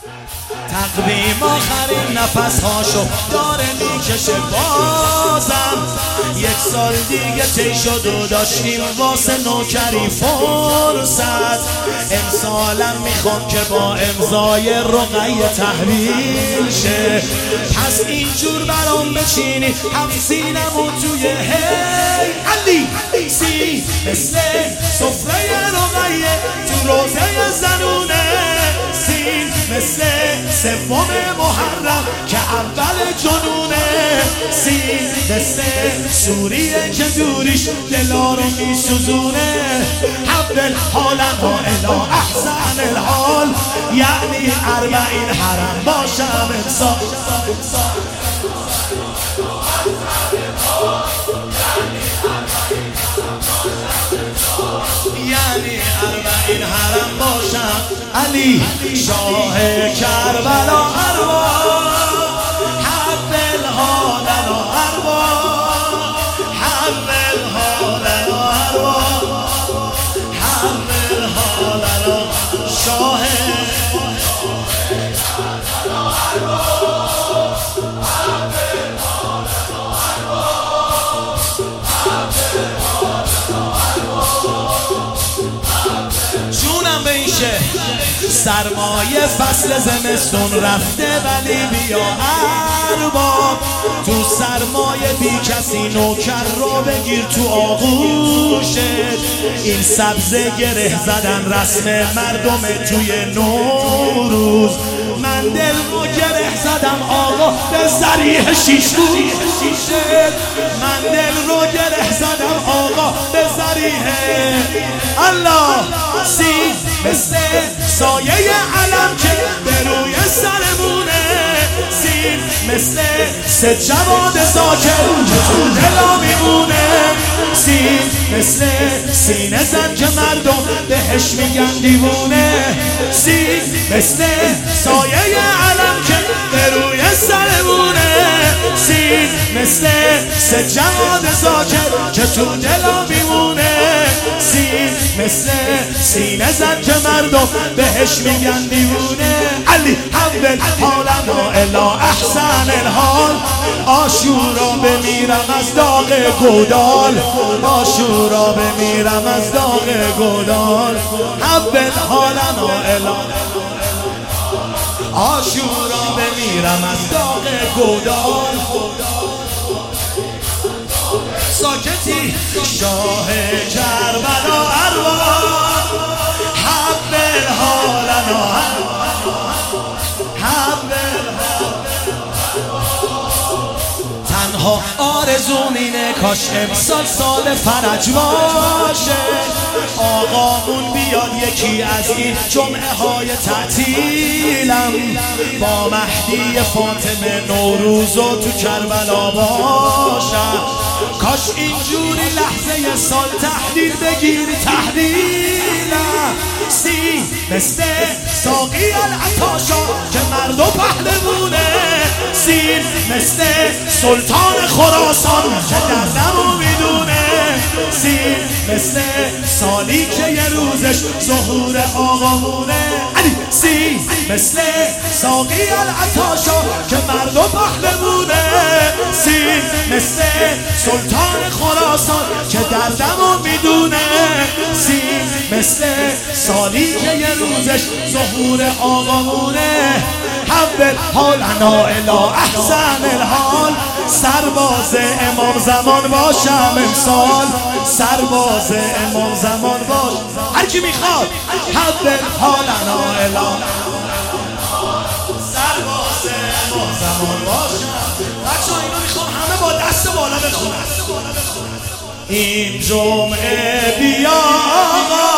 تقویم آخرین نفس هاشو داره میکشه بازم. 1 سال دیگه طی شد و داشتیم واسه نوکری فرصت. امسالم میخوام که با امضای رقیه تحویل شه. پس اینجور برام بچینی همسینمو توی علی سی مثل سفره رقیه تو روزه زنونه. سین مثل 3 محرم که اول جنونه. سین مثل سوریه که دوریش دلا رو میسوزونه. حول حالم و الا احسن الحال، یعنی 40 حرم باشم امسال. یعنی 40 حرم باشم. علی شاه کربلا ارواح، حول حالنا ارواح، حول حالنا ارواح، حول حالنا شاه جونم به این شه. سرمایه فصل زمستون رفته ولی بیا ارباب، تو سرمایه بی کسی نوکر رو بگیر تو آغوشت. این سبزه گره زدن رسم مردم توی نوروز. من دل رو گره زدم آقا به ذریح 6 روز. من دل رو گره زدم آقا به ذریح الله. سی مثل سایه علم که به روی سرمونه. سین مثل 3 جواد ساکن که تو دلا میمونه. سین مثل سینه زن که مردم بهش میگن دیوونه. سین مثل سایه علم که به روی سرمونه. سین مثل 3 جواد ساکن که تو دلا میمونه. سین مثل سینه زن که مردم بهش میگن دیوونه. علی حول حالنا الا احسن الحال، آشورا بمیرم از داغ گودال، آشورا بمیرم از داغ گودال. حول حالنا الا آشورا بمیرم از داغ گودال. ساکتی شاه کربلا ارواح، حول حالنا حول. تنها آرزوم اینه کاش امسال سال فرج باشه. آقامون بیاد یکی از این جمعه های تعطیلم، با مهدی فاطمه نوروز و تو کربلا باشم. کاش اینجوری لحظه سال تحلیل بگیری تحلیلم. سی مثل ساقی العطاشا که مرد و پهلوونه. سین مثل سلطان خراسان که دردمو میدونه. سین مثل سالی که یه روزش ظهور آقامونه. علی سی مثل ساقی العطاشا که مرد و پهلوونه. سین مثل سلطان خراسان که دردمو میدونه. سین مثل سالی که یه روزش ظهور آقامونه. حول حالنا الا احسن الحال، سرباز امام زمان باشم امسال. سرباز امام زمان باش هر کی میخواد. حول حالنا الا سرباز امام زمان باشم. بچه‌ها اینو میخوام همه با دست بالا بخونن. این جمعه بیا آقا